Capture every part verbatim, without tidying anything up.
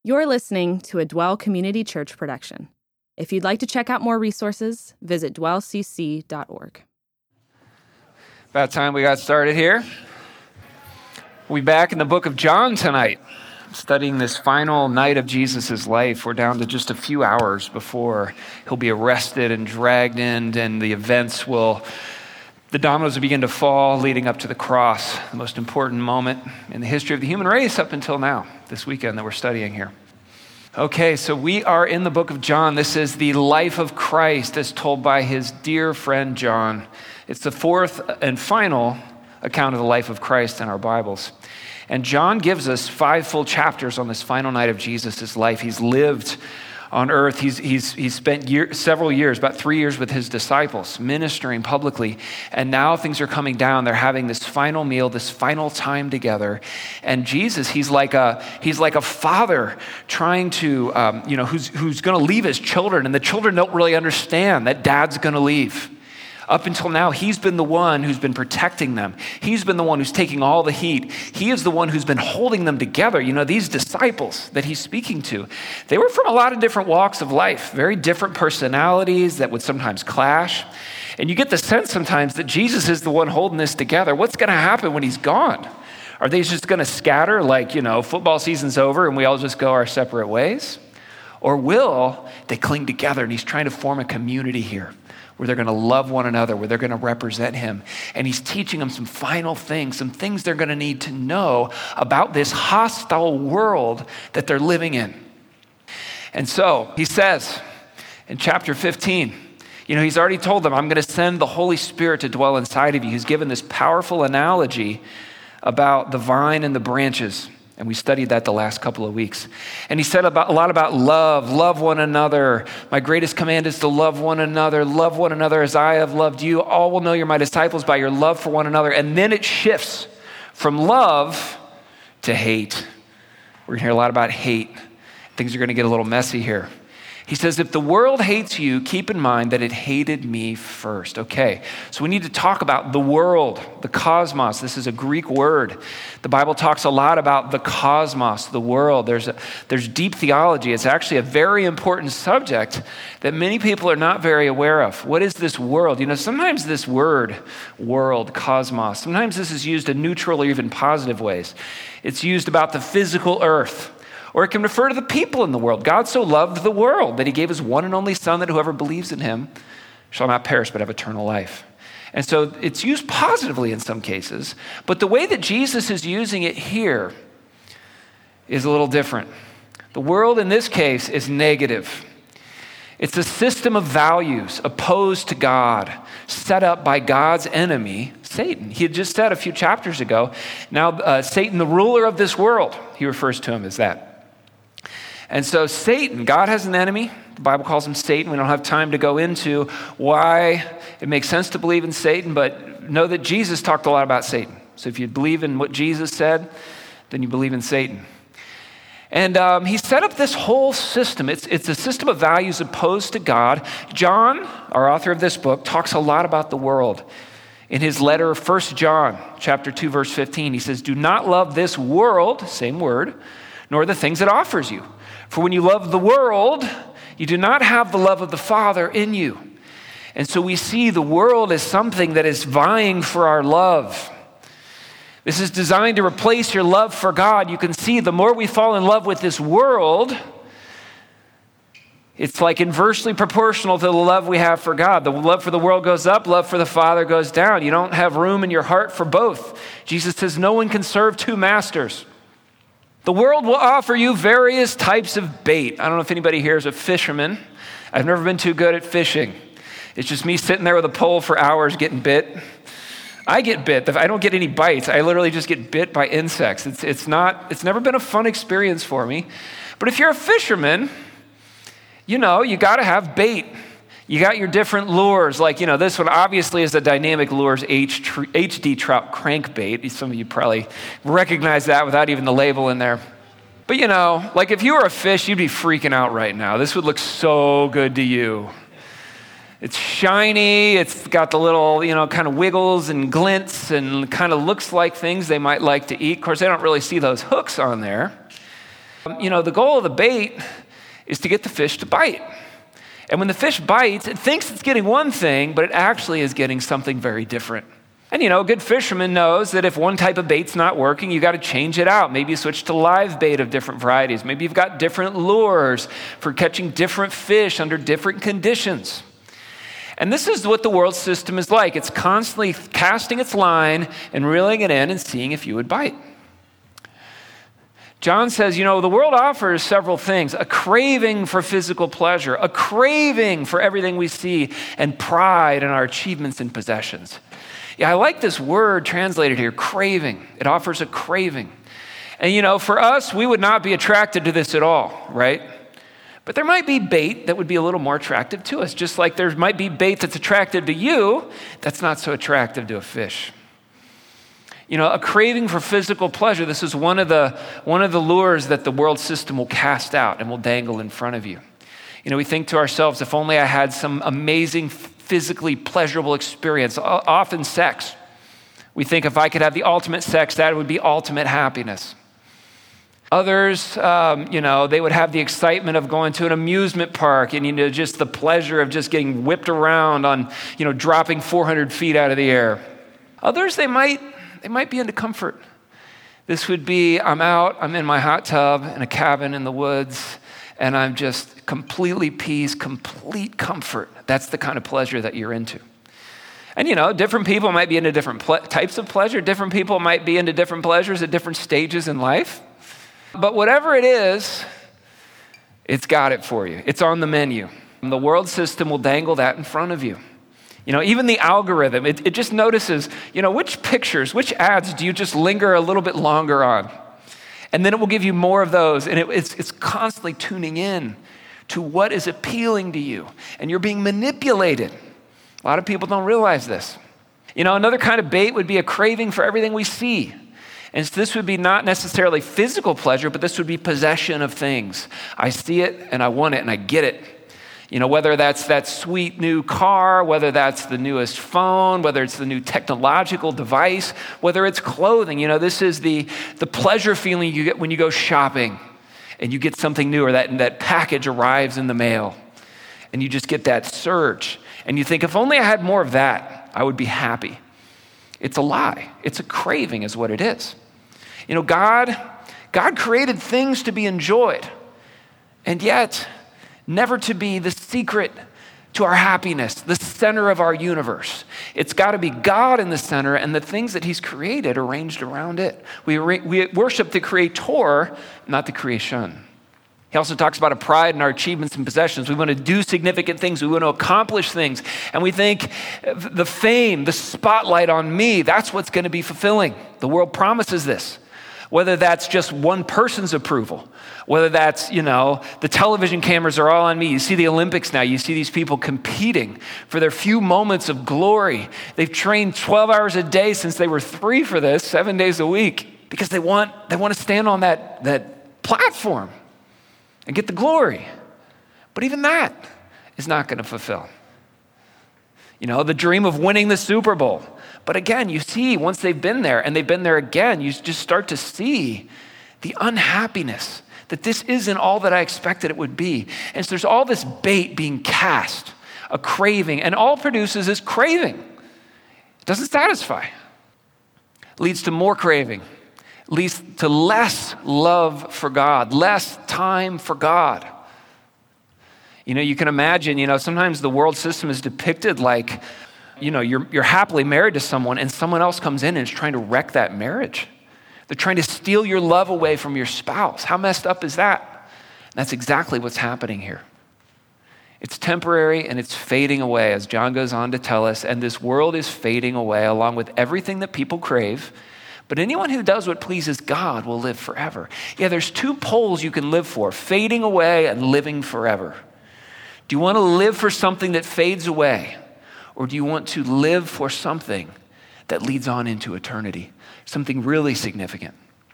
You're listening to a Dwell Community Church production. If you'd like to check out more resources, visit dwell c c dot org. About time we got started here. We'll be back in the book of John tonight, studying this final night of Jesus' life. We're down to just a few hours before he'll be arrested and dragged in, and the events will, the dominoes will begin to fall leading up to the cross, the most important moment in the history of the human race up until now, this weekend that we're studying here. Okay, so we are in the book of John. This is the life of Christ as told by his dear friend John. It's the fourth and final account of the life of Christ in our Bibles. And John gives us five full chapters on this final night of Jesus' life. He's lived on earth. He's, he's, he's spent year, several years, about three years with his disciples, ministering publicly. And now things are coming down. They're having this final meal, this final time together. And Jesus, he's like a, he's like a father trying to, um, you know, who's, who's going to leave his children. And the children don't really understand that dad's going to leave. Up until now, he's been the one who's been protecting them. He's been the one who's taking all the heat. He is the one who's been holding them together. You know, these disciples that he's speaking to, they were from a lot of different walks of life, very different personalities that would sometimes clash. And you get the sense sometimes that Jesus is the one holding this together. What's going to happen when he's gone? Are they just going to scatter like, you know, football season's over and we all just go our separate ways? Or will they cling together? And he's trying to form a community here, where they're going to love one another, where they're going to represent him. And he's teaching them some final things, some things they're going to need to know about this hostile world that they're living in. And so he says in chapter fifteen, you know, he's already told them, I'm going to send the Holy Spirit to dwell inside of you. He's given this powerful analogy about the vine and the branches. And we studied that the last couple of weeks. And he said about, a lot about love, love one another. My greatest command is to love one another. Love one another as I have loved you. All will know you're my disciples by your love for one another. And then it shifts from love to hate. We're going to hear a lot about hate. Things are going to get a little messy here. He says, if the world hates you, keep in mind that it hated me first. Okay, so we need to talk about the world, the cosmos. This is a Greek word. The Bible talks a lot about the cosmos, the world. There's, a, there's deep theology. It's actually a very important subject that many people are not very aware of. What is this world? You know, sometimes this word, world, cosmos, sometimes this is used in neutral or even positive ways. It's used about the physical earth. Or it can refer to the people in the world. God so loved the world that he gave his one and only son that whoever believes in him shall not perish but have eternal life. And so it's used positively in some cases, but the way that Jesus is using it here is a little different. The world in this case is negative. It's a system of values opposed to God, set up by God's enemy, Satan. He had just said a few chapters ago, now uh, Satan, the ruler of this world, he refers to him as that. And so Satan, God has an enemy. The Bible calls him Satan. We don't have time to go into why it makes sense to believe in Satan, but know that Jesus talked a lot about Satan. So if you believe in what Jesus said, then you believe in Satan. And um, he set up this whole system. It's, it's a system of values opposed to God. John, our author of this book, talks a lot about the world. In his letter, First John, chapter two, verse fifteen, he says, do not love this world, same word, nor the things it offers you. For when you love the world, you do not have the love of the Father in you. And so we see the world as something that is vying for our love. This is designed to replace your love for God. You can see the more we fall in love with this world, it's like inversely proportional to the love we have for God. The love for the world goes up, love for the Father goes down. You don't have room in your heart for both. Jesus says no one can serve two masters. The world will offer you various types of bait. I don't know if anybody here is a fisherman. I've never been too good at fishing. It's just me sitting there with a pole for hours getting bit. I get bit. I don't get any bites. I literally just get bit by insects. It's, it's not, it's never been a fun experience for me. But if you're a fisherman, you know, you got to have bait. You got your different lures, like, you know, this one obviously is a Dynamic Lures H D Trout crankbait. Some of you probably recognize that without even the label in there. But, you know, like if you were a fish, you'd be freaking out right now. This would look so good to you. It's shiny, it's got the little, you know, kind of wiggles and glints and kind of looks like things they might like to eat. Of course, they don't really see those hooks on there. You know, the goal of the bait is to get the fish to bite. And when the fish bites, it thinks it's getting one thing, but it actually is getting something very different. And you know, a good fisherman knows that if one type of bait's not working, you got to change it out. Maybe you switch to live bait of different varieties. Maybe you've got different lures for catching different fish under different conditions. And this is what the world system is like. It's constantly casting its line and reeling it in and seeing if you would bite. John says, you know, the world offers several things: a craving for physical pleasure, a craving for everything we see, and pride in our achievements and possessions. Yeah, I like this word translated here, craving. It offers a craving. And you know, for us, we would not be attracted to this at all, right? But there might be bait that would be a little more attractive to us, just like there might be bait that's attractive to you that's not so attractive to a fish. You know, a craving for physical pleasure, this is one of the one of the lures that the world system will cast out and will dangle in front of you. You know, we think to ourselves, if only I had some amazing physically pleasurable experience, often sex. We think if I could have the ultimate sex, that would be ultimate happiness. Others, um, you know, they would have the excitement of going to an amusement park and, you know, just the pleasure of just getting whipped around on, you know, dropping four hundred feet out of the air. Others, they might, they might be into comfort. This would be, I'm out, I'm in my hot tub in a cabin in the woods, and I'm just completely peace, complete comfort. That's the kind of pleasure that you're into. And you know, different people might be into different ple- types of pleasure. Different people might be into different pleasures at different stages in life. But whatever it is, it's got it for you. It's on the menu. And the world system will dangle that in front of you. You know, even the algorithm, it, it just notices, you know, which pictures, which ads do you just linger a little bit longer on? And then it will give you more of those. And it, it's, it's constantly tuning in to what is appealing to you. And you're being manipulated. A lot of people don't realize this. You know, another kind of bait would be a craving for everything we see. And so this would be not necessarily physical pleasure, but this would be possession of things. I see it and I want it and I get it. You know, whether that's that sweet new car, whether that's the newest phone, whether it's the new technological device, whether it's clothing. You know, this is the, the pleasure feeling you get when you go shopping and you get something new, or that, that package arrives in the mail and you just get that surge. And you think, if only I had more of that, I would be happy. It's a lie. It's a craving is what it is. You know, God, God created things to be enjoyed, and yet never to be the secret to our happiness, the center of our universe. It's got to be God in the center and the things that he's created arranged around it. We, we worship the creator, not the creation. He also talks about a pride in our achievements and possessions. We want to do significant things. We want to accomplish things. And we think the fame, the spotlight on me, that's what's going to be fulfilling. The world promises this. Whether that's just one person's approval, whether that's, you know, the television cameras are all on me. You see the Olympics now. You see these people competing for their few moments of glory. They've trained twelve hours a day since they were three for this, seven days a week, because they want, they want to stand on that, that platform and get the glory. But even that is not going to fulfill. You know, the dream of winning the Super Bowl. But again, you see, once they've been there and they've been there again, you just start to see the unhappiness that this isn't all that I expected it would be. And so there's all this bait being cast, a craving, and all it produces is craving. It doesn't satisfy. It leads to more craving. It leads to less love for God, less time for God. You know, you can imagine, you know, sometimes the world system is depicted like, you know, you're, you're happily married to someone and someone else comes in and is trying to wreck that marriage. They're trying to steal your love away from your spouse. How messed up is that? And that's exactly what's happening here. It's temporary and it's fading away, as John goes on to tell us, and this world is fading away along with everything that people crave. But anyone who does what pleases God will live forever. Yeah, there's two poles you can live for, fading away and living forever. Do you want to live for something that fades away? Or do you want to live for something that leads on into eternity, something really significant?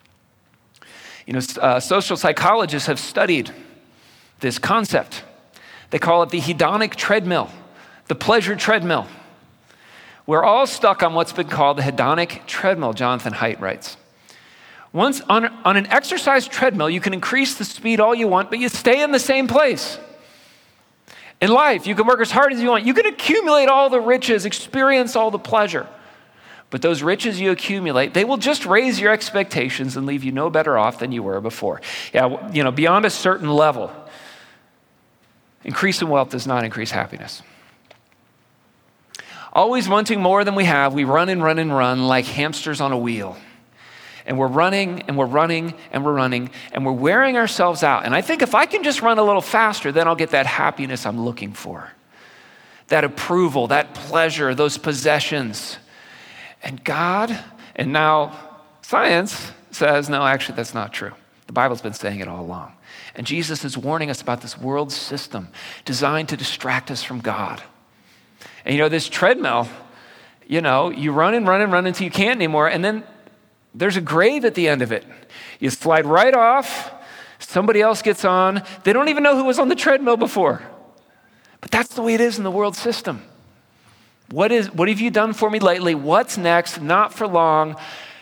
You know, uh, social psychologists have studied this concept. They call it the hedonic treadmill, the pleasure treadmill. We're all stuck on what's been called the hedonic treadmill, Jonathan Haidt writes. Once on, on an exercise treadmill, you can increase the speed all you want, but you stay in the same place. In life, you can work as hard as you want. You can accumulate all the riches, experience all the pleasure. But those riches you accumulate, they will just raise your expectations and leave you no better off than you were before. Yeah, you know, beyond a certain level, increase in wealth does not increase happiness. Always wanting more than we have, we run and run and run like hamsters on a wheel. And we're running and we're running and we're running and we're wearing ourselves out. And I think if I can just run a little faster, then I'll get that happiness I'm looking for. That approval, that pleasure, those possessions. And God, and now science says, no, actually that's not true. The Bible's been saying it all along. And Jesus is warning us about this world system designed to distract us from God. And you know, this treadmill, you know, you run and run and run until you can't anymore, and then there's a grave at the end of it. You slide right off, somebody else gets on. They don't even know who was on the treadmill before. But that's the way it is in the world system. What is? What have you done for me lately? What's next? Not for long.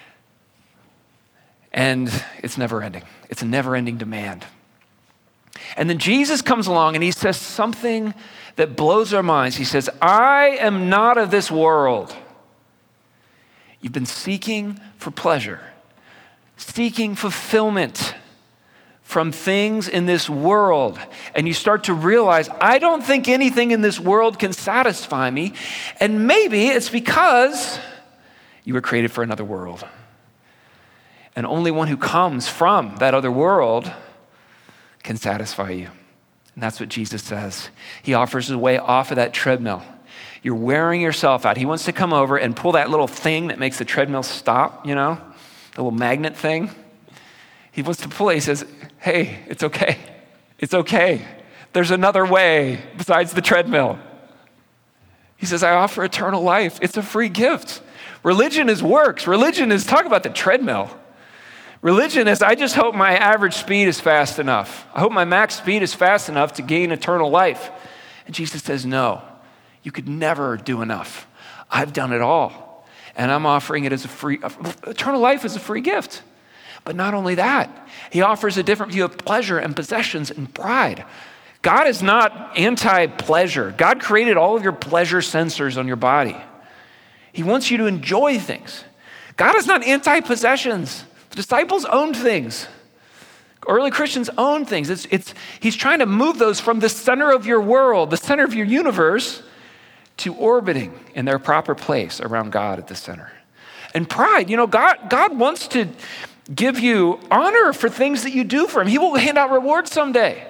And it's never ending. It's a never ending demand. And then Jesus comes along and he says something that blows our minds. He says, I am not of this world. You've been seeking for pleasure, seeking fulfillment from things in this world. And you start to realize, I don't think anything in this world can satisfy me. And maybe it's because you were created for another world. And only one who comes from that other world can satisfy you. And that's what Jesus says. He offers a way off of that treadmill. You're wearing yourself out. He wants to come over and pull that little thing that makes the treadmill stop, you know, the little magnet thing. He wants to pull it. He says, hey, it's okay. It's okay. There's another way besides the treadmill. He says, I offer eternal life. It's a free gift. Religion is works. Religion is, talk about the treadmill. Religion is, I just hope my average speed is fast enough. I hope my max speed is fast enough to gain eternal life. And Jesus says, no. You could never do enough. I've done it all. And I'm offering it as a free, eternal life is a free gift. But not only that, he offers a different view of pleasure and possessions and pride. God is not anti-pleasure. God created all of your pleasure sensors on your body. He wants you to enjoy things. God is not anti-possessions. The disciples owned things. Early Christians owned things. It's, it's, he's trying to move those from the center of your world, the center of your universe, to orbiting in their proper place around God at the center. And pride, you know, God, God wants to give you honor for things that you do for him. He will hand out rewards someday.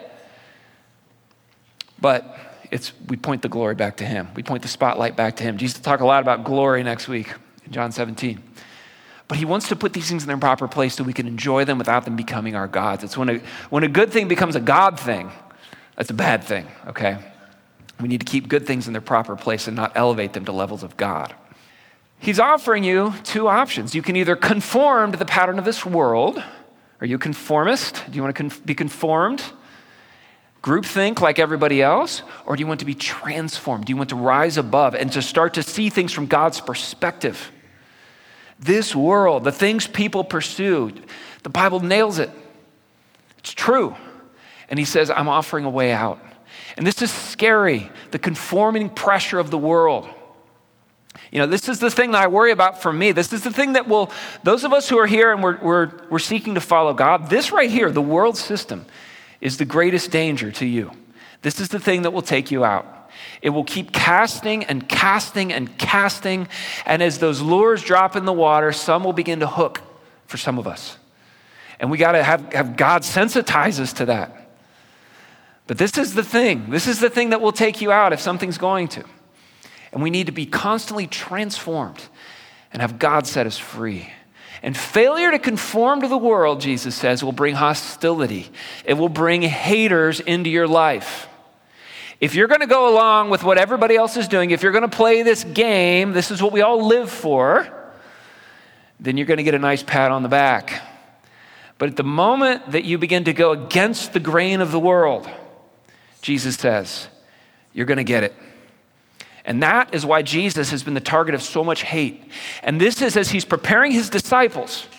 But it's we point the glory back to him. We point the spotlight back to him. Jesus will talk a lot about glory next week in John seventeen. But he wants to put these things in their proper place so we can enjoy them without them becoming our gods. It's when a, when a good thing becomes a God thing, that's a bad thing, okay? We need to keep good things in their proper place and not elevate them to levels of God. He's offering you two options. You can either conform to the pattern of this world. Are you a conformist? Do you want to con- be conformed? Groupthink like everybody else? Or do you want to be transformed? Do you want to rise above and to start to see things from God's perspective? This world, the things people pursue, the Bible nails it. It's true. And he says, I'm offering a way out. And this is scary, the conforming pressure of the world. You know, this is the thing that I worry about for me. This is the thing that will, those of us who are here and we're, we're, we're seeking to follow God, this right here, the world system, is the greatest danger to you. This is the thing that will take you out. It will keep casting and casting and casting. And as those lures drop in the water, some will begin to hook for some of us. And we got to have, have God sensitize us to that. But this is the thing. This is the thing that will take you out if something's going to. And we need to be constantly transformed and have God set us free. And failure to conform to the world, Jesus says, will bring hostility. It will bring haters into your life. If you're going to go along with what everybody else is doing, if you're going to play this game, this is what we all live for, then you're going to get a nice pat on the back. But at the moment that you begin to go against the grain of the world, Jesus says, you're going to get it. And that is why Jesus has been the target of so much hate. And this is as he's preparing his disciples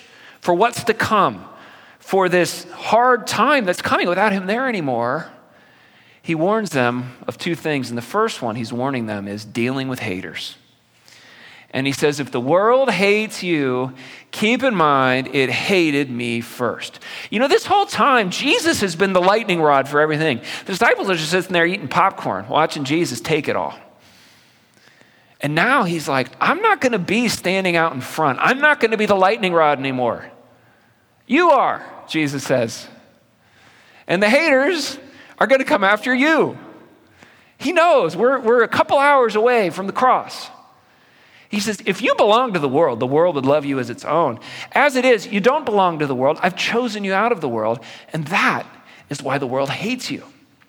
for what's to come, for this hard time that's coming without him there anymore, he warns them of two things. And the first one he's warning them is dealing with haters. And he says, if the world hates you, keep in mind it hated me first. You know, this whole time, Jesus has been the lightning rod for everything. The disciples are just sitting there eating popcorn, watching Jesus take it all. And now he's like, I'm not going to be standing out in front. I'm not going to be the lightning rod anymore. You are, Jesus says. And the haters are going to come after you. He knows we're, we're a couple hours away from the cross. He says, if you belong to the world, the world would love you as its own. As it is, you don't belong to the world. I've chosen you out of the world, and that is why the world hates you.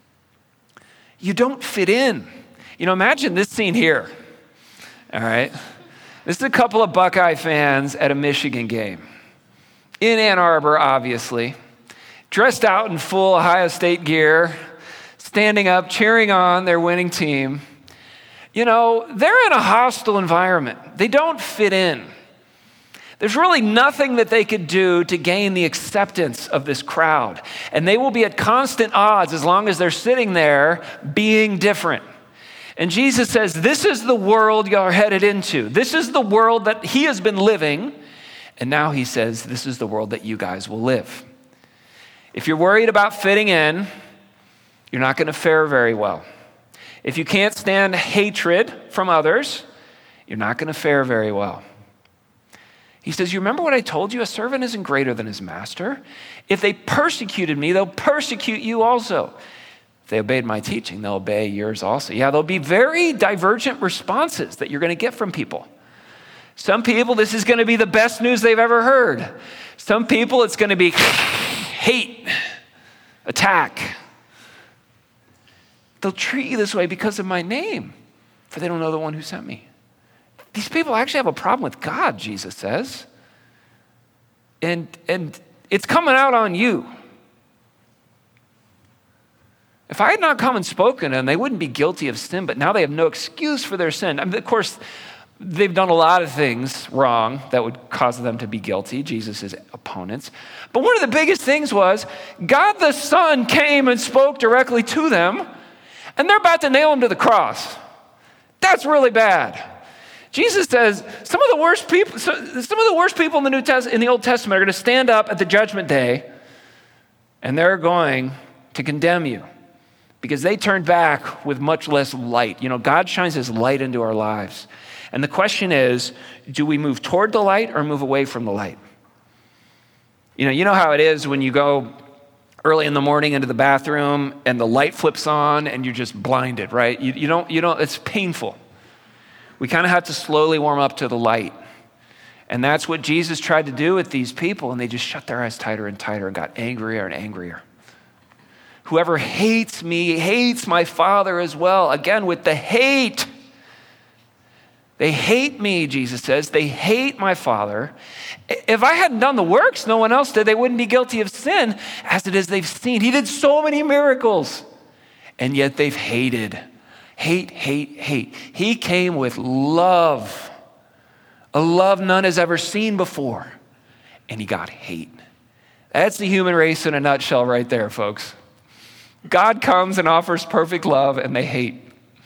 You don't fit in. You know, imagine this scene here, all right? This is a couple of Buckeye fans at a Michigan game. In Ann Arbor, obviously, dressed out in full Ohio State gear, standing up, cheering on their winning team. You know, they're in a hostile environment. They don't fit in. There's really nothing that they could do to gain the acceptance of this crowd. And they will be at constant odds as long as they're sitting there being different. And Jesus says, this is the world you're headed into. This is the world that he has been living. And now he says, this is the world that you guys will live. If you're worried about fitting in, you're not going to fare very well. If you can't stand hatred from others, you're not going to fare very well. He says, you remember what I told you? A servant isn't greater than his master. If they persecuted me, they'll persecute you also. If they obeyed my teaching, they'll obey yours also. Yeah, there'll be very divergent responses that you're going to get from people. Some people, this is going to be the best news they've ever heard. Some people, it's going to be hate, attack. They'll treat you this way because of my name, for they don't know the one who sent me. These people actually have a problem with God, Jesus says. And, and it's coming out on you. If I had not come and spoken to them, they wouldn't be guilty of sin, but now they have no excuse for their sin. I mean, of course, they've done a lot of things wrong that would cause them to be guilty, Jesus' opponents. But one of the biggest things was God the Son came and spoke directly to them, and they're about to nail him to the cross. That's really bad. Jesus says some of the worst people, some of the worst people in the New Test, in the Old Testament are going to stand up at the judgment day, and they're going to condemn you because they turned back with much less light. You know, God shines his light into our lives. And the question is, do we move toward the light or move away from the light? You know, you know how it is when you go early in the morning into the bathroom and the light flips on and you're just blinded, right? You, you don't, you don't, it's painful. We kind of have to slowly warm up to the light. And that's what Jesus tried to do with these people, and they just shut their eyes tighter and tighter and got angrier and angrier. Whoever hates me hates my Father as well. Again, with the hate. They hate me, Jesus says. They hate my Father. If I hadn't done the works no one else did, they wouldn't be guilty of sin. As it is, they've seen. He did so many miracles, and yet they've hated. Hate, hate, hate. He came with love, a love none has ever seen before, and he got hate. That's the human race in a nutshell right there, folks. God comes and offers perfect love, and they hate.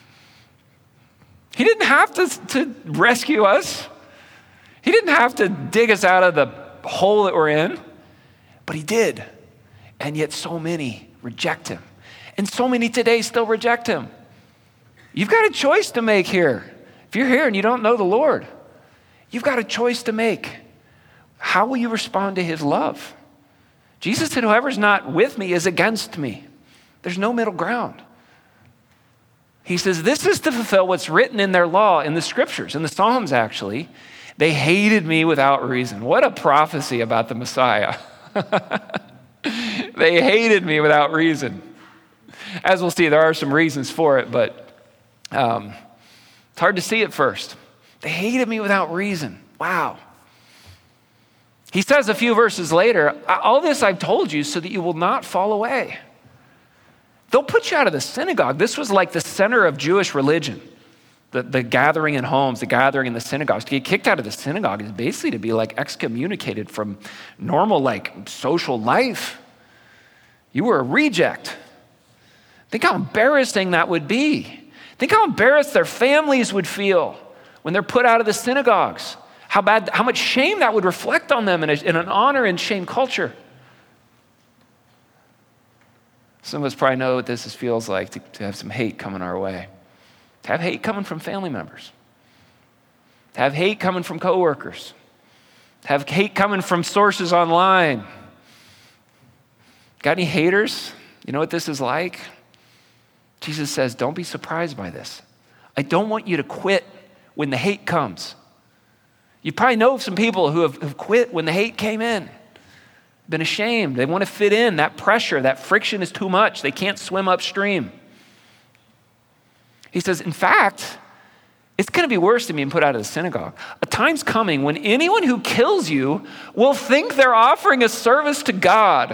He didn't have to, to rescue us. He didn't have to dig us out of the hole that we're in, but he did. And yet so many reject him. And so many today still reject him. You've got a choice to make here. If you're here and you don't know the Lord, you've got a choice to make. How will you respond to his love? Jesus said, whoever's not with me is against me. There's no middle ground. He says, this is to fulfill what's written in their law, in the scriptures, in the Psalms actually. They hated me without reason. What a prophecy about the Messiah. They hated me without reason. As we'll see, there are some reasons for it, but um, it's hard to see at first. They hated me without reason. Wow. He says a few verses later, all this I've told you so that you will not fall away. They'll put you out of the synagogue. This was like the center of Jewish religion. The, the gathering in homes, the gathering in the synagogues. To get kicked out of the synagogue is basically to be like excommunicated from normal like social life. You were a reject. Think how embarrassing that would be. Think how embarrassed their families would feel when they're put out of the synagogues. How bad, how much shame that would reflect on them in, a, in an honor and shame culture. Some of us probably know what this is, feels like to, to have some hate coming our way. To have hate coming from family members. To have hate coming from coworkers. To have hate coming from sources online. Got any haters? You know what this is like? Jesus says, don't be surprised by this. I don't want you to quit when the hate comes. You probably know of some people who have, have quit when the hate came in. Been ashamed. They want to fit in. That pressure, that friction is too much. They can't swim upstream. He says, in fact, it's going to be worse than being put out of the synagogue. A time's coming when anyone who kills you will think they're offering a service to God.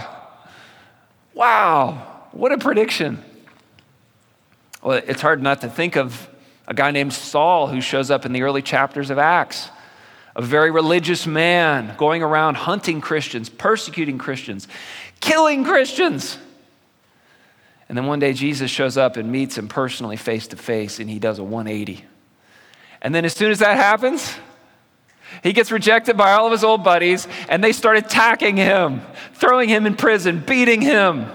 Wow, what a prediction. Well, it's hard not to think of a guy named Saul who shows up in the early chapters of Acts. A very religious man going around hunting Christians, persecuting Christians, killing Christians. And then one day Jesus shows up and meets him personally face to face, and he does a one eighty. And then as soon as that happens, he gets rejected by all of his old buddies, and they start attacking him, throwing him in prison, beating him.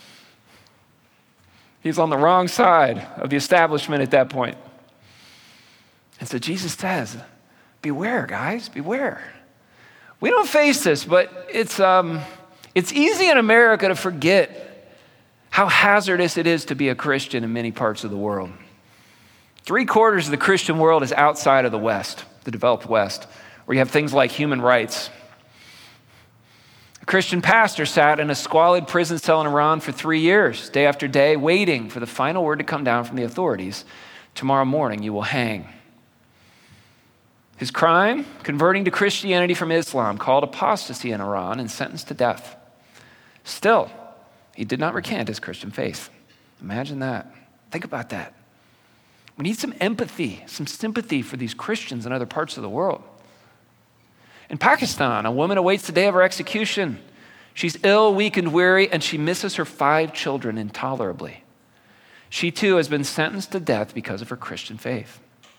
He's on the wrong side of the establishment at that point. And so Jesus says, beware, guys, beware. We don't face this, but it's, um, it's easy in America to forget how hazardous it is to be a Christian in many parts of the world. Three quarters of the Christian world is outside of the West, the developed West, where you have things like human rights. A Christian pastor sat in a squalid prison cell in Iran for three years, day after day, waiting for the final word to come down from the authorities. Tomorrow morning, you will hang. His crime, converting to Christianity from Islam, called apostasy in Iran and sentenced to death. Still, he did not recant his Christian faith. Imagine that. Think about that. We need some empathy, some sympathy for these Christians in other parts of the world. In Pakistan, a woman awaits the day of her execution. She's ill, weak, and weary, and she misses her five children intolerably. She too has been sentenced to death because of her Christian faith.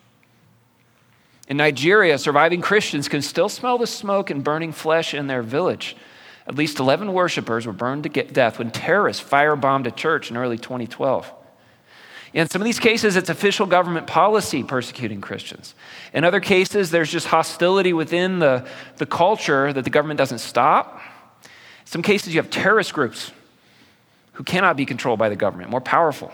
In Nigeria, surviving Christians can still smell the smoke and burning flesh in their village. At least eleven worshipers were burned to death when terrorists firebombed a church in early twenty twelve. In some of these cases, it's official government policy persecuting Christians. In other cases, there's just hostility within the, the culture that the government doesn't stop. In some cases, you have terrorist groups who cannot be controlled by the government, more powerful.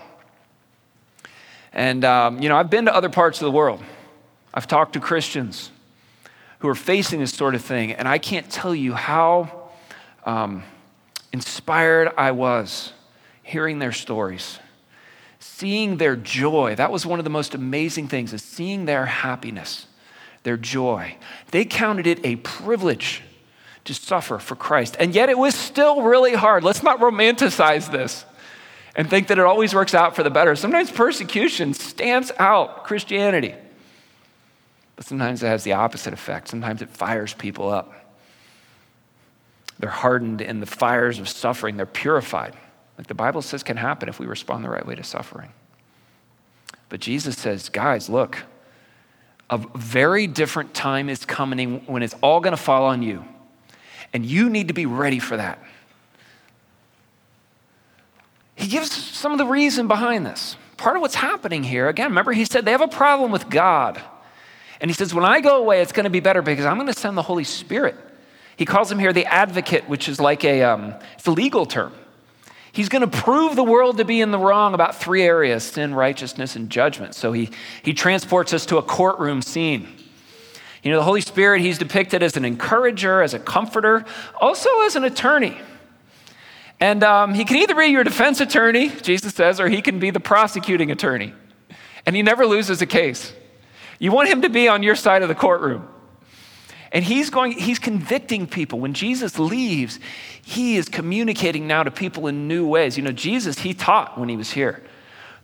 And, um, you know, I've been to other parts of the world. I've talked to Christians who are facing this sort of thing, and I can't tell you how um, inspired I was hearing their stories, seeing their joy. That was one of the most amazing things, is seeing their happiness, their joy. They counted it a privilege to suffer for Christ, and yet it was still really hard. Let's not romanticize this and think that it always works out for the better. Sometimes persecution stamps out Christianity. But sometimes it has the opposite effect. Sometimes it fires people up. They're hardened in the fires of suffering. They're purified. Like the Bible says can happen if we respond the right way to suffering. But Jesus says, guys, look, a very different time is coming when it's all going to fall on you. And you need to be ready for that. He gives some of the reason behind this. Part of what's happening here, again, remember he said they have a problem with God. And he says, when I go away, it's going to be better because I'm going to send the Holy Spirit. He calls him here the advocate, which is like a, um, it's a legal term. He's going to prove the world to be in the wrong about three areas: sin, righteousness, and judgment. So he, he transports us to a courtroom scene. You know, the Holy Spirit, he's depicted as an encourager, as a comforter, also as an attorney. And um, he can either be your defense attorney, Jesus says, or he can be the prosecuting attorney. And he never loses a case. You want him to be on your side of the courtroom. And he's going, he's convicting people. When Jesus leaves, he is communicating now to people in new ways. You know, Jesus, he taught when he was here.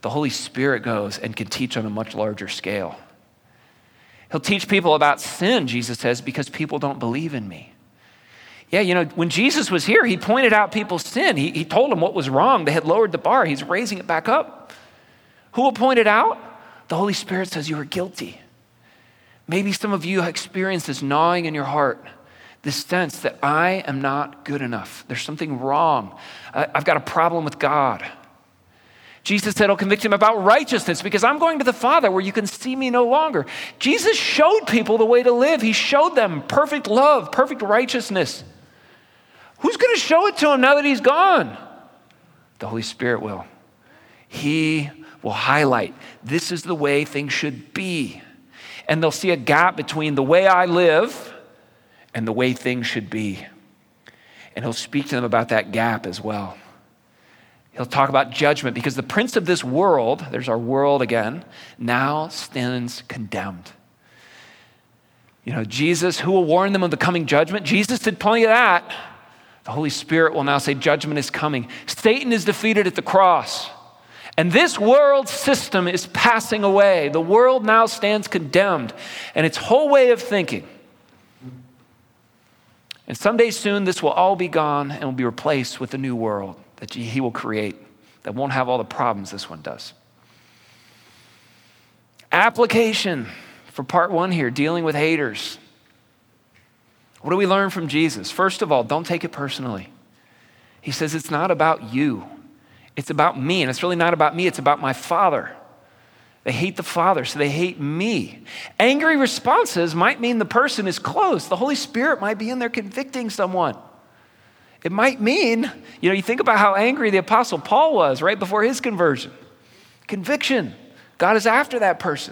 the Holy Spirit goes and can teach on a much larger scale. He'll teach people about sin, Jesus says, because people don't believe in me. Yeah, you know, when Jesus was here, he pointed out people's sin. He, he told them what was wrong. They had lowered the bar. He's raising it back up. Who will point it out? The Holy Spirit says you are guilty. Maybe some of you have experienced this gnawing in your heart, this sense that I am not good enough. There's something wrong. I, I've got a problem with God. Jesus said, I'll convict him about righteousness because I'm going to the Father where you can see me no longer. Jesus showed people the way to live. He showed them perfect love, perfect righteousness. Who's going to show it to him now that he's gone? The Holy Spirit will. He will highlight, this is the way things should be. And they'll see a gap between the way I live and the way things should be. And he'll speak to them about that gap as well. He'll talk about judgment because the prince of this world, there's our world again, now stands condemned. You know, Jesus, who will warn them of the coming judgment? Jesus did plenty of that. The Holy Spirit will now say judgment is coming. Satan is defeated at the cross. And this world system is passing away. The world now stands condemned. And its whole way of thinking. And someday soon, this will all be gone and will be replaced with a new world that he will create that won't have all the problems this one does. Application for part one here, dealing with haters. What do we learn from Jesus? First of all, don't take it personally. He says it's not about you. It's about me. And it's really not about me. It's about my Father. They hate the Father, so they hate me. Angry responses might mean the person is close. The Holy Spirit might be in there convicting someone. It might mean, you know, you think about how angry the Apostle Paul was right before his conversion. Conviction. God is after that person.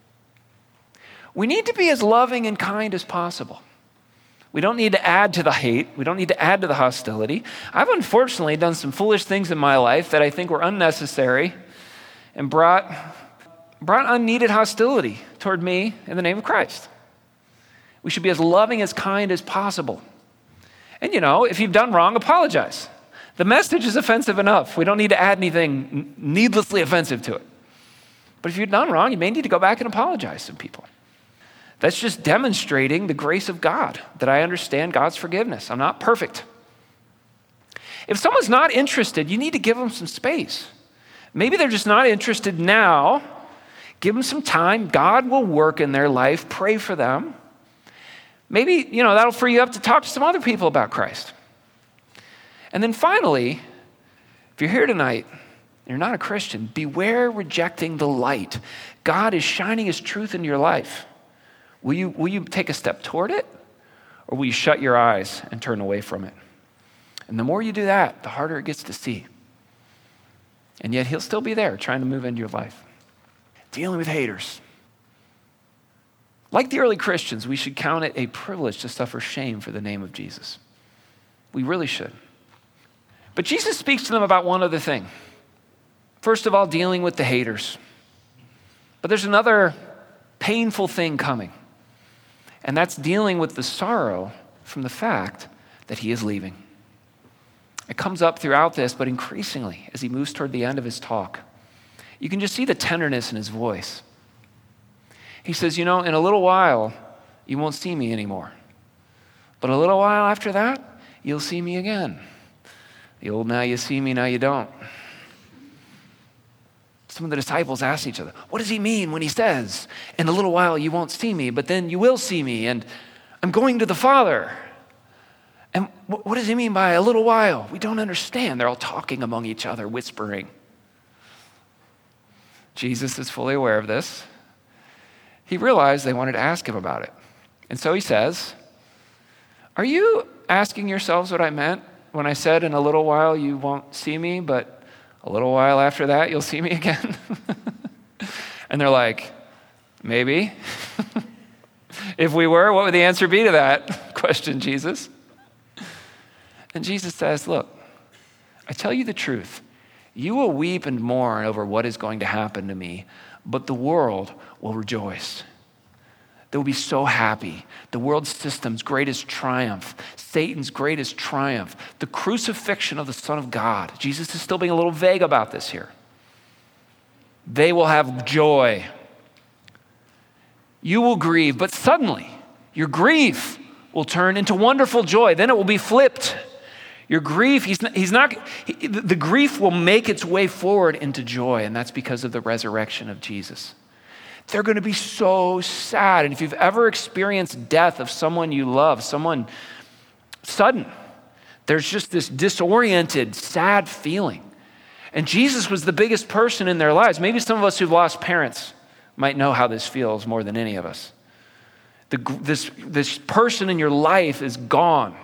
We need to be as loving and kind as possible. We don't need to add to the hate. We don't need to add to the hostility. I've unfortunately done some foolish things in my life that I think were unnecessary and brought, brought unneeded hostility toward me in the name of Christ. We should be as loving, as kind as possible. And you know, if you've done wrong, apologize. The message is offensive enough. We don't need to add anything needlessly offensive to it. But if you've done wrong, you may need to go back and apologize to people. That's just demonstrating the grace of God, that I understand God's forgiveness. I'm not perfect. If someone's not interested, you need to give them some space. Maybe they're just not interested now. Give them some time. God will work in their life. Pray for them. Maybe, you know, that'll free you up to talk to some other people about Christ. And then finally, if you're here tonight, and you're not a Christian, beware rejecting the light. God is shining his truth into your life. Will you, will you take a step toward it? Or will you shut your eyes and turn away from it? And the more you do that, the harder it gets to see. And yet he'll still be there trying to move into your life. Dealing with haters. Like the early Christians, we should count it a privilege to suffer shame for the name of Jesus. We really should. But Jesus speaks to them about one other thing. First of all, dealing with the haters. But there's another painful thing coming. And that's dealing with the sorrow from the fact that he is leaving. It comes up throughout this, but increasingly as he moves toward the end of his talk. You can just see the tenderness in his voice. He says, you know, in a little while, you won't see me anymore. But a little while after that, you'll see me again. The old now you see me, now you don't. Some of the disciples asked each other, what does he mean when he says, in a little while you won't see me, but then you will see me, and I'm going to the Father. And what does he mean by a little while? We don't understand. They're all talking among each other, whispering. Jesus is fully aware of this. He realized they wanted to ask him about it. And so he says, are you asking yourselves what I meant when I said in a little while you won't see me, but a little while after that you'll see me again? And they're like, maybe. If we were, what would the answer be to that? Questioned Jesus. And Jesus says, look, I tell you the truth. You will weep and mourn over what is going to happen to me, but the world will rejoice. They will be so happy. The world system's greatest triumph, Satan's greatest triumph, the crucifixion of the Son of God. Jesus is still being a little vague about this here. they will have joy. You will grieve, but suddenly your grief will turn into wonderful joy. Then it will be flipped. Your grief, he's not, he's not he, the grief will make its way forward into joy, and that's because of the resurrection of Jesus. They're going to be so sad. And if you've ever experienced death of someone you love, someone sudden, there's just this disoriented, sad feeling. And Jesus was the biggest person in their lives. Maybe some of us who've lost parents might know how this feels more than any of us. The, this, this person in your life is gone.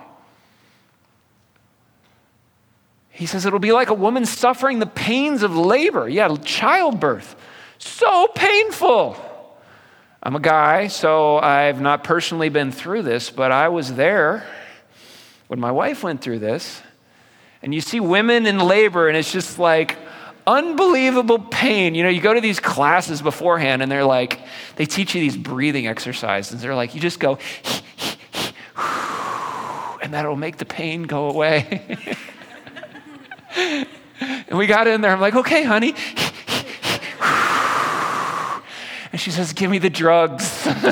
He says it'll be like a woman suffering the pains of labor. Yeah, childbirth. So painful. I'm a guy, so I've not personally been through this, but I was there when my wife went through this. And you see women in labor, and it's just like unbelievable pain. You know, you go to these classes beforehand, and they're like, they teach you these breathing exercises. They're like, you just go, and that'll make the pain go away. And we got in there. I'm like, okay, honey. And she says, give me the drugs.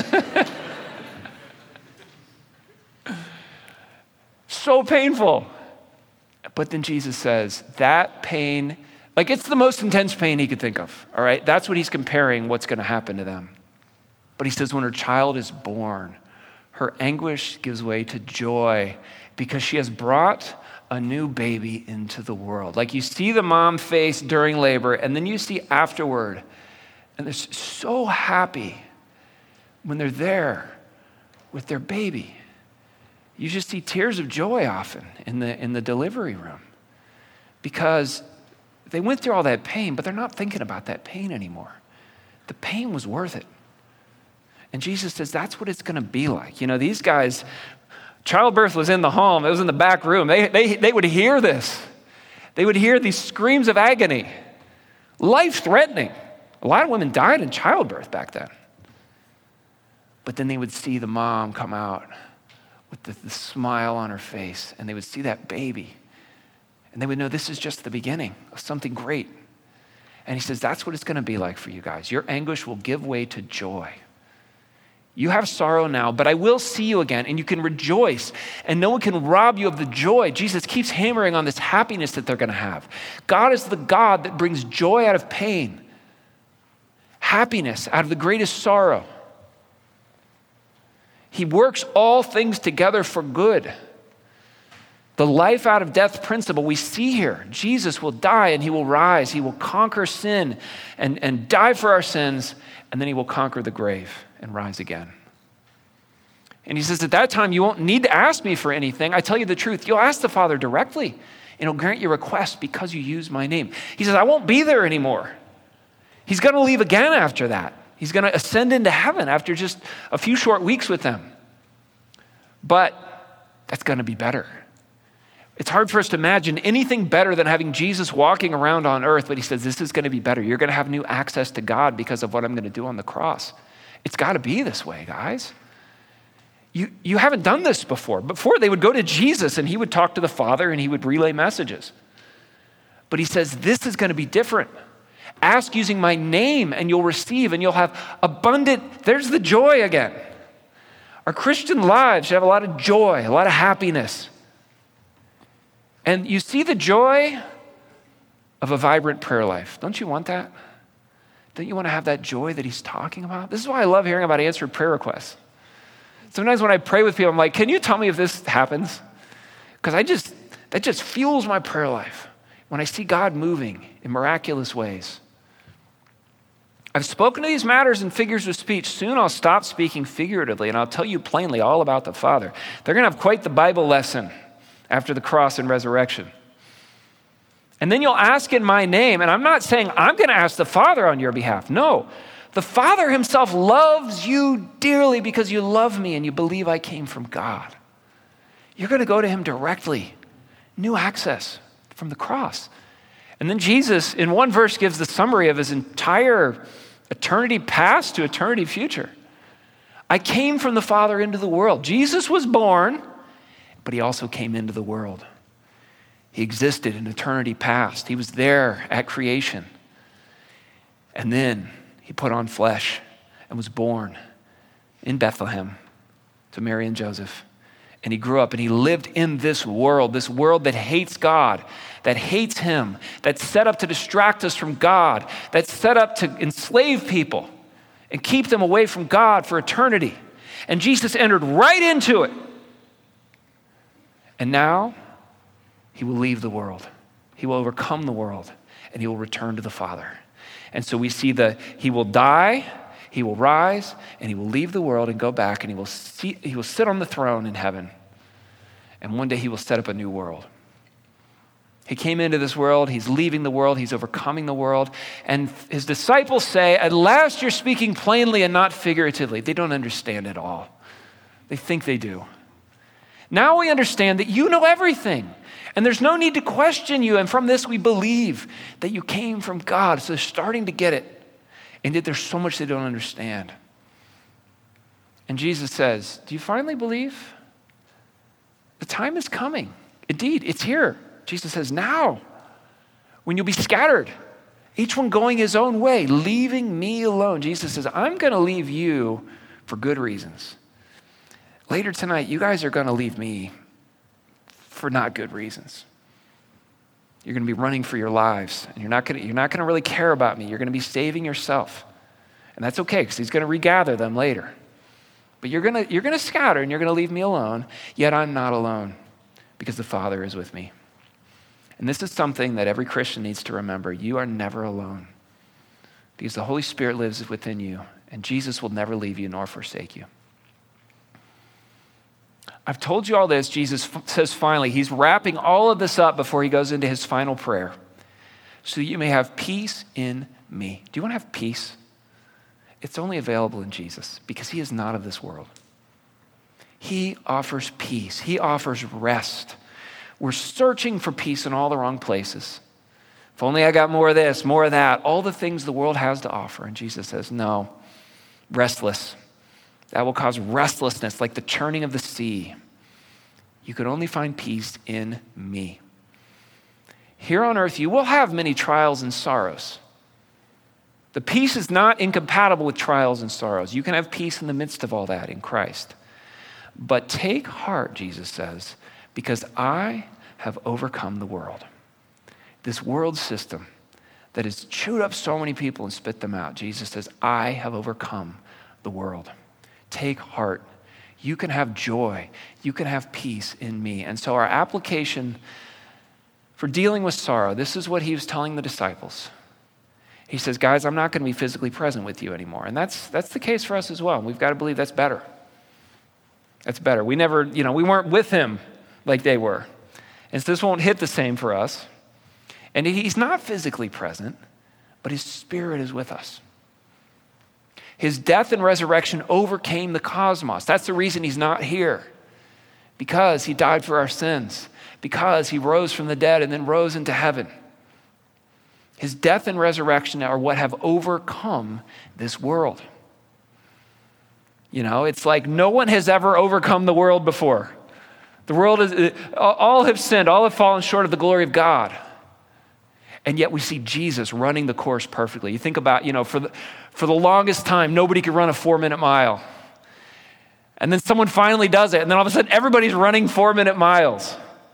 So painful. But then Jesus says, that pain, like it's the most intense pain he could think of, all right? That's what he's comparing what's going to happen to them. But he says, when her child is born, her anguish gives way to joy because she has brought a new baby into the world. Like you see the mom face during labor, and then you see afterward, and they're so happy when they're there with their baby. You just see tears of joy often in the in the delivery room because they went through all that pain, but they're not thinking about that pain anymore. The pain was worth it. And Jesus says that's what it's going to be like. You know, these guys, childbirth was in the home. It was in the back room. They, they, they would hear this. They would hear these screams of agony, life-threatening. A lot of women died in childbirth back then. But then they would see the mom come out with the, the smile on her face, and they would see that baby, and they would know this is just the beginning of something great. And he says, that's what it's going to be like for you guys. Your anguish will give way to joy. You have sorrow now, but I will see you again, and you can rejoice, and no one can rob you of the joy. Jesus keeps hammering on this happiness that they're going to have. God is the God that brings joy out of pain, happiness out of the greatest sorrow. He works all things together for good. The life out of death principle we see here. Jesus will die and he will rise. He will conquer sin and, and die for our sins, and then he will conquer the grave and rise again. And he says, at that time, you won't need to ask me for anything. I tell you the truth. You'll ask the Father directly, and he'll grant your request because you use my name. He says, I won't be there anymore. He's going to leave again after that. He's going to ascend into heaven after just a few short weeks with them. But that's going to be better. It's hard for us to imagine anything better than having Jesus walking around on earth, but he says, this is going to be better. You're going to have new access to God because of what I'm going to do on the cross. It's got to be this way, guys. You, you haven't done this before. Before, they would go to Jesus, and he would talk to the Father, and he would relay messages. But he says, this is going to be different. Ask using my name and you'll receive, and you'll have abundant, there's the joy again. Our Christian lives should have a lot of joy, a lot of happiness. And you see the joy of a vibrant prayer life. Don't you want that? Don't you want to have that joy that he's talking about? This is why I love hearing about answered prayer requests. Sometimes when I pray with people, I'm like, can you tell me if this happens? Because I just, that just fuels my prayer life when I see God moving in miraculous ways. I've spoken to these matters in figures of speech. Soon I'll stop speaking figuratively, and I'll tell you plainly all about the Father. They're going to have quite the Bible lesson after the cross and resurrection. And then you'll ask in my name, and I'm not saying I'm going to ask the Father on your behalf. No, the Father himself loves you dearly because you love me and you believe I came from God. You're going to go to him directly. New access from the cross. And then Jesus, in one verse, gives the summary of his entire eternity past to eternity future. I came from the Father into the world. Jesus was born, but he also came into the world. He existed in eternity past. He was there at creation. And then he put on flesh and was born in Bethlehem to Mary and Joseph. And he grew up and he lived in this world, this world that hates God, that hates him, that's set up to distract us from God, that's set up to enslave people and keep them away from God for eternity. And Jesus entered right into it. And now he will leave the world. He will overcome the world and he will return to the Father. And so we see that he will die, he will rise, and he will leave the world and go back, and he will see, he will sit on the throne in heaven. And one day he will set up a new world. He came into this world, he's leaving the world, he's overcoming the world. And his disciples say, at last you're speaking plainly and not figuratively. They don't understand at all. They think they do. Now we understand that you know everything. And there's no need to question you. And from this we believe that you came from God. So they're starting to get it. And yet there's so much they don't understand. And Jesus says, do you finally believe? The time is coming. Indeed, it's here. Jesus says, now, when you'll be scattered, each one going his own way, leaving me alone. Jesus says, I'm going to leave you for good reasons. Later tonight, you guys are going to leave me for not good reasons. You're going to be running for your lives, and you're not going to, you're not going to really care about me. You're going to be saving yourself. And that's okay, because he's going to regather them later. But you're going to, you're going to scatter, and you're going to leave me alone, yet I'm not alone, because the Father is with me. And this is something that every Christian needs to remember. You are never alone, because the Holy Spirit lives within you, and Jesus will never leave you nor forsake you. I've told you all this. Jesus f- says finally, he's wrapping all of this up before he goes into his final prayer. So that you may have peace in me. Do you want to have peace? It's only available in Jesus because he is not of this world. He offers peace. He offers rest. We're searching for peace in all the wrong places. If only I got more of this, more of that, all the things the world has to offer. And Jesus says, no, restless. That will cause restlessness like the churning of the sea. You can only find peace in me. Here on earth, you will have many trials and sorrows. The peace is not incompatible with trials and sorrows. You can have peace in the midst of all that in Christ. But take heart, Jesus says, because I have overcome the world. This world system that has chewed up so many people and spit them out. Jesus says, I have overcome the world. Take heart. You can have joy. You can have peace in me. And so our application for dealing with sorrow, this is what he was telling the disciples. He says, guys, I'm not going to be physically present with you anymore. And that's that's the case for us as well. We've got to believe that's better. That's better. We never, you know, we weren't with him like they were. And so this won't hit the same for us. And he's not physically present, but his spirit is with us. His death and resurrection overcame the cosmos. That's the reason he's not here. Because he died for our sins. Because he rose from the dead and then rose into heaven. His death and resurrection are what have overcome this world. You know, it's like no one has ever overcome the world before. The world is, all have sinned, all have fallen short of the glory of God. And yet we see Jesus running the course perfectly. You think about, you know, for the, for the longest time, nobody could run a four-minute mile. And then someone finally does it, and then all of a sudden, everybody's running four-minute miles.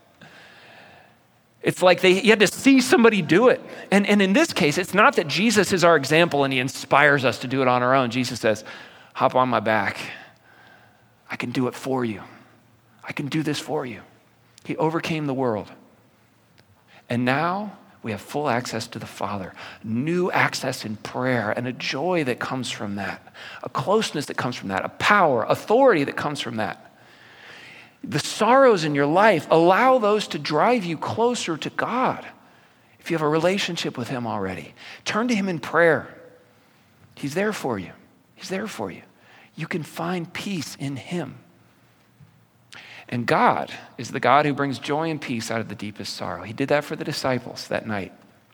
It's like they, you had to see somebody do it. And, and in this case, it's not that Jesus is our example and he inspires us to do it on our own. Jesus says, hop on my back. I can do it for you. I can do this for you. He overcame the world. And now we have full access to the Father, new access in prayer, and a joy that comes from that, a closeness that comes from that, a power, authority that comes from that. The sorrows in your life, allow those to drive you closer to God. If you have a relationship with him already, turn to him in prayer. He's there for you. He's there for you. You can find peace in him. And God is the God who brings joy and peace out of the deepest sorrow. He did that for the disciples that night.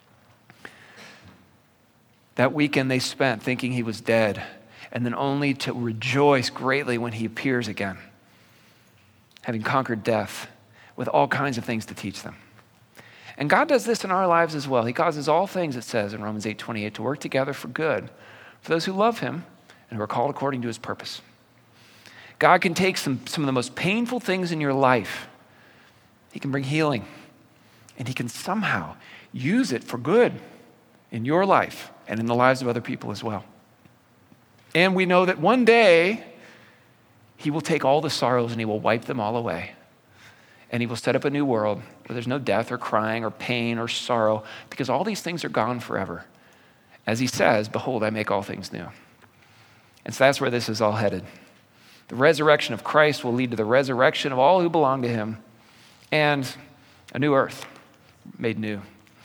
That weekend they spent thinking he was dead, and then only to rejoice greatly when he appears again, having conquered death with all kinds of things to teach them. And God does this in our lives as well. He causes all things, it says in Romans eight twenty-eight, to work together for good for those who love him and who are called according to his purpose. God can take some, some of the most painful things in your life. He can bring healing, and he can somehow use it for good in your life and in the lives of other people as well. And we know that one day he will take all the sorrows and he will wipe them all away. And he will set up a new world where there's no death or crying or pain or sorrow, because all these things are gone forever. As he says, behold, I make all things new. And so that's where this is all headed. The resurrection of Christ will lead to the resurrection of all who belong to him and a new earth made new.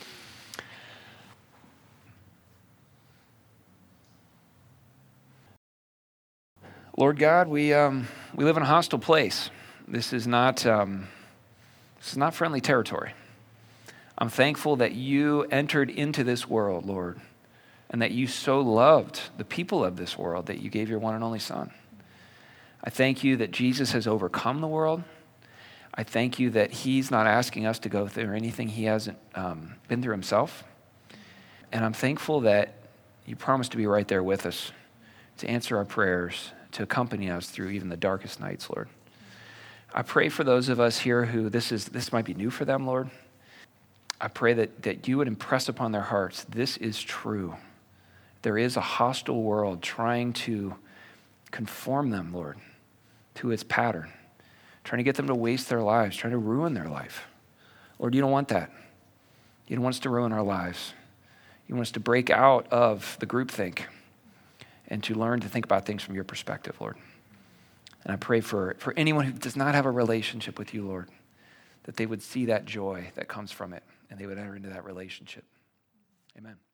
Lord God, we um, we live in a hostile place. This is not um, this is not friendly territory. I'm thankful that you entered into this world, Lord, and that you so loved the people of this world that you gave your one and only Son. I thank you that Jesus has overcome the world. I thank you that he's not asking us to go through anything he hasn't um, been through himself. And I'm thankful that you promised to be right there with us, to answer our prayers, to accompany us through even the darkest nights, Lord. I pray for those of us here who this is this might be new for them, Lord. I pray that, that you would impress upon their hearts, this is true. There is a hostile world trying to conform them, Lord, to its pattern, trying to get them to waste their lives, trying to ruin their life. Lord, you don't want that. You don't want us to ruin our lives. You want us to break out of the groupthink and to learn to think about things from your perspective, Lord. And I pray for, for anyone who does not have a relationship with you, Lord, that they would see that joy that comes from it and they would enter into that relationship. Amen.